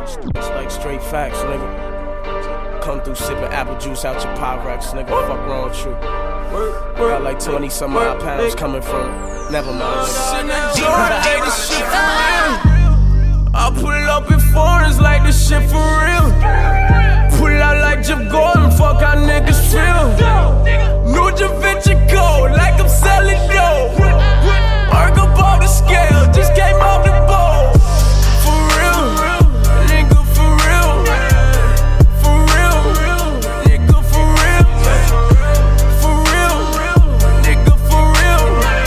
It's like straight facts, nigga. Come through sipping apple juice out your Pyrex, nigga. Fuck wrong with you. Got like 20 some odd pounds coming from. Never mind. I pull up in foreigns like this shit for real. Pull out like Jeff Gordon, fuck how niggas feel. New Da Vinci Code, like I'm selling dope. Work up off the scale, just came off the boat. For real, nigga, for real. For real, nigga, for real. For real, nigga, for real.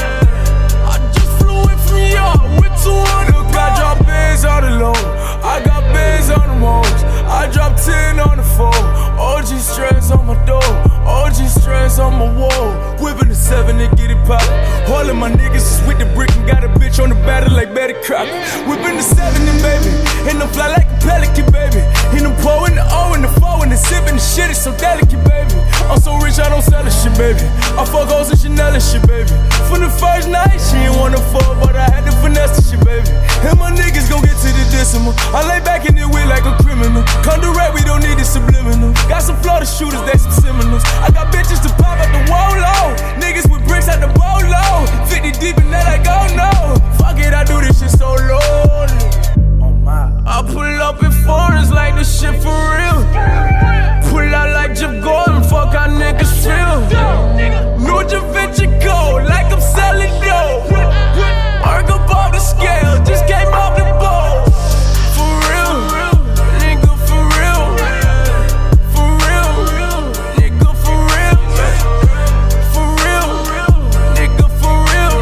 I just flew in from York with 200. I drop bands on the low, I got bands on the hoes. I drop 10 on the phone. OG strands on my door, OG strands on my wall. Whipping the 7 to get it poppin'. All of my niggas is with the brick and got a bitch on the battle like Betty Crocker. Whipping the 7 and baby, and I'm fly like a pelican, baby. And I'm pouring the O and the 4 and the sipping the shit is so delicate, baby. I'm so rich I don't sell the shit, baby. I fuck hoes and Chanel and shit, baby. From the first night, she ain't wanna fuck, but I had to finesse the shit, baby. And my niggas gon' get to the decimal. I lay back in the wheel like a criminal. Come direct, we don't need it subliminal. Got some Florida shooters, they some seminals. I got bitches to pop out the wall low. Niggas with bricks at the bolo. 50 deep and that I go no. Fuck it, I do this shit so lonely. Oh my. I pull up in foreigns like this shit for real. Pull out like Jeff Gordon, fuck how niggas feel. New Da Vinci Code, like I'm selling dope. Work up off the scale, just came off the boat. For real, nigga, for real. For real, nigga, for real. For real, nigga, for real.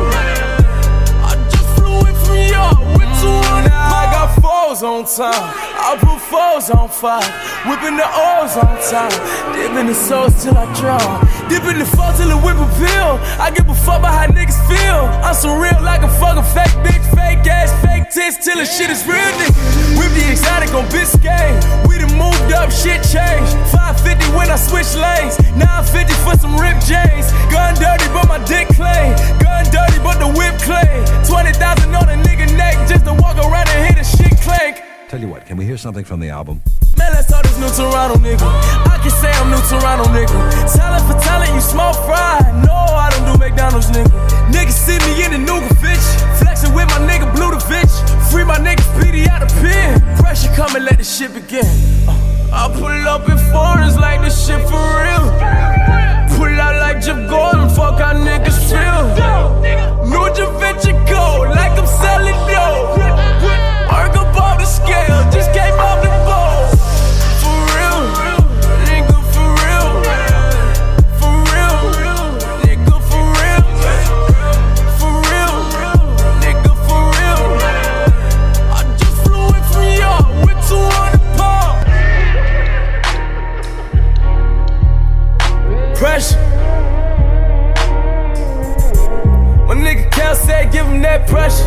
I just flew in from York with 200. Now I got 4s on time, I put 4s on 5. Whipping the O's on time, dipping the souls till I drown. Dipping the fall till the whip a pill. I give a fuck about how niggas feel. I'm so real like a fucking fake bitch, fake ass, fake tits till the shit is real, nigga. Whip the exotic on Biscayne. We done moved up, shit changed. 550 when I switch lanes. 950 for some Rip James. Gun dirty but my dick clean. Gun dirty but the whip clean. 20,000 on a nigga neck just to walk around and hit a shit clank. Tell you what, can we hear something from the album? Man, let's talk this new Toronto nigga. I can say I'm new Toronto nigga. Talent for talent, you small fry. No, I don't do McDonald's nigga. Niggas see me in the Nougat Fitch. Flexing with my nigga Blue Da Vinci. Free my nigga Speedy out the pen. Pressure come and let the shit begin. I pull up in foreigns like this shit for real. Pull out like Jeff Gordon, fuck how niggas feel. New Da Vinci Code, like I'm selling dope. Work up off the scale, just came off the boat. For real, nigga, for real. For real, nigga, for real. For real, nigga, for real. I just flew in from York with 200 pounds. Pressure. My nigga Cal said give him that pressure.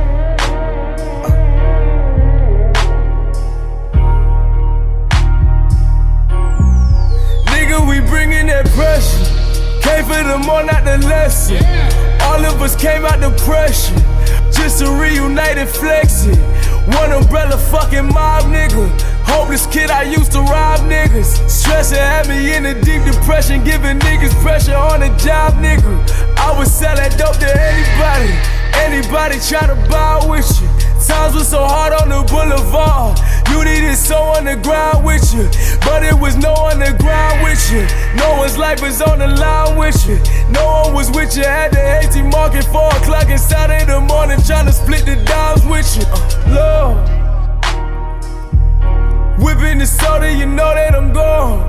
We bringin' that pressure. Came for the more, not the lesson. All of us came out the pressure, just to reunite and flex it. One umbrella fucking mob nigga. Hopeless kid, I used to rob niggas. Stressing had me in a deep depression, giving niggas pressure on the job, nigga. I would sell that dope to anybody. Anybody try to buy with you. Times was so hard on the boulevard. You needed someone to grind with you, but it was no one to grind with you. No one's life was on the line with you. No one was with you at the 18 market 4 o'clock and Saturday the morning trying to split the dimes with you. Lord, whipping the soda, you know that I'm gone.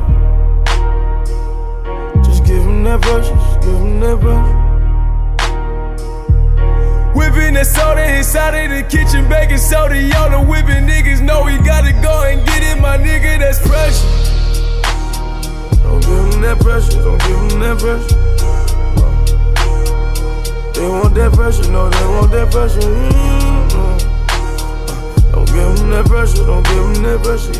Just give him that brush, just give him that brush. Whipping that soda inside of the kitchen, baking soda. Y'all the whipping niggas know we gotta go and get it, my nigga, that's pressure. Don't give him that pressure, don't give him that pressure. They want that pressure, no, they want that pressure. Don't give him that pressure, don't give him that pressure.